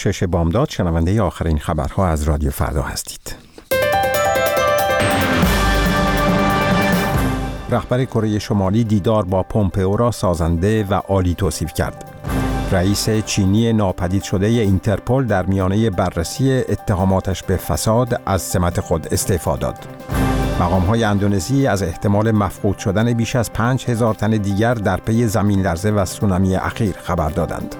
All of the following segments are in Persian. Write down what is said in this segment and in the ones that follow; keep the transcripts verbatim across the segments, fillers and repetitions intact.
شش بامداد شنونده آخرین خبرها از رادیو فردا هستید. رهبر کره شمالی دیدار با پومپئو را سازنده و عالی توصیف کرد. رئیس چینی ناپدید شده اینترپل در میانه بررسی اتهاماتش به فساد از سمت خود استعفا داد. مقام‌های اندونزی از احتمال مفقود شدن بیش از پنج هزار تن دیگر در پی زمین لرزه و سونامی اخیر خبر دادند.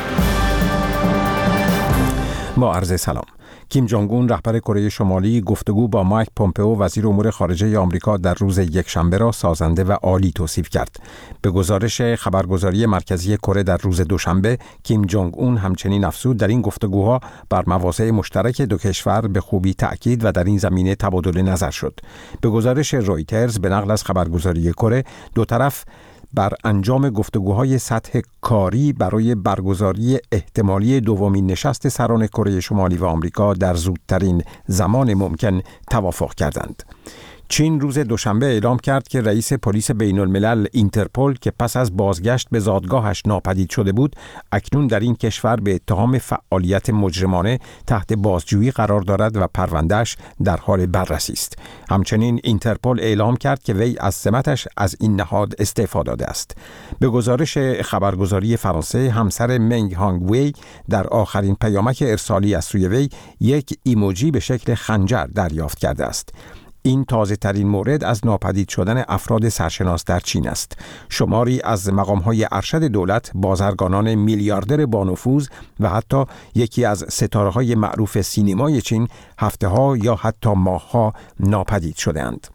با عرض سلام. کیم جونگ اون رهبر کره شمالی گفتگو با مایک پومپئو وزیر امور خارجه آمریکا در روز یکشنبه را سازنده و عالی توصیف کرد. به گزارش خبرگزاری مرکزی کره در روز دوشنبه، کیم جونگ اون همچنین افزود در این گفتگوها بر مواضع مشترک دو کشور به خوبی تأکید و در این زمینه تبادل نظر شد. به گزارش رویترز به نقل از خبرگزاری کره، دو طرف بر انجام گفتگوهای سطح کاری برای برگزاری احتمالی دومین نشست سران کره شمالی و آمریکا در زودترین زمان ممکن توافق کردند. چین روز دوشنبه اعلام کرد که رئیس پلیس بین الملل اینترپل که پس از بازگشت به زادگاهش ناپدید شده بود، اکنون در این کشور به اتهام فعالیت مجرمانه تحت بازجویی قرار دارد و پروندهش در حال بررسی است. همچنین اینترپل اعلام کرد که وی از سمتش از این نهاد استعفا داده است. به گزارش خبرگزاری فرانسه، همسر منگ هانگ وی در آخرین پیامک ارسالی از سوی وی یک ایموجی به شکل خنجر دریافت کرده است. این تازه ترین مورد از ناپدید شدن افراد سرشناس در چین است. شماری از مقام‌های ارشد دولت، بازرگانان میلیاردر با نفوذ و حتی یکی از ستاره‌های معروف سینمای چین هفته‌ها یا حتی ماه‌ها ناپدید شده‌اند.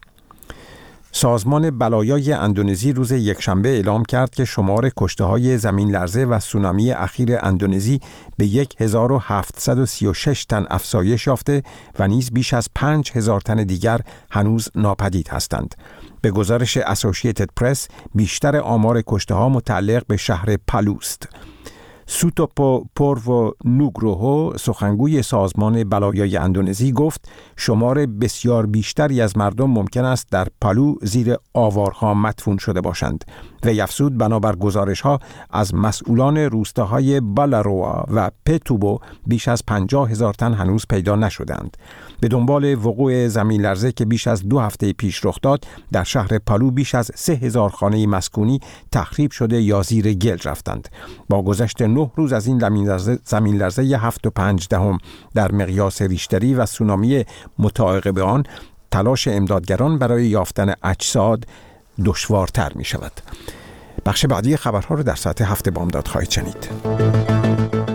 سازمان بلایای اندونزی روز یکشنبه اعلام کرد که شمار کشته‌های زمین لرزه و سونامی اخیر اندونزی به هزار و هفتصد و سی و شش تن افزایش یافته و نیز بیش از پنج هزار تن دیگر هنوز ناپدید هستند. به گزارش اسوسییتد پرس، بیشتر آمار کشته‌ها متعلق به شهر پالو است. سوتوپو پورو نوگروهو، سخنگوی سازمان بلایای اندونزی، گفت شمار بسیار بیشتری از مردم ممکن است در پالو زیر آوارها مدفون شده باشند. وی افزود بنابر گزارش‌ها از مسئولان روستاهای بالاروآ و پتوبو بیش از پنجاه هزار تن هنوز پیدا نشدند. به دنبال وقوع زمین لرزه که بیش از دو هفته پیش رخ داد، در شهر پالو بیش از سه هزار خانه مسکونی تخریب شده یا زیر گل رفتند. با گذشت نه روز از این زمین لرزه, زمین لرزه هفت و پنج دهم در مقیاس ریشتری و سونامی متعاقب آن، تلاش امدادگران برای یافتن اجساد دشوارتر می شود. بخش بعدی خبرها رو در ساعت هفت بامداد خواهید شنید.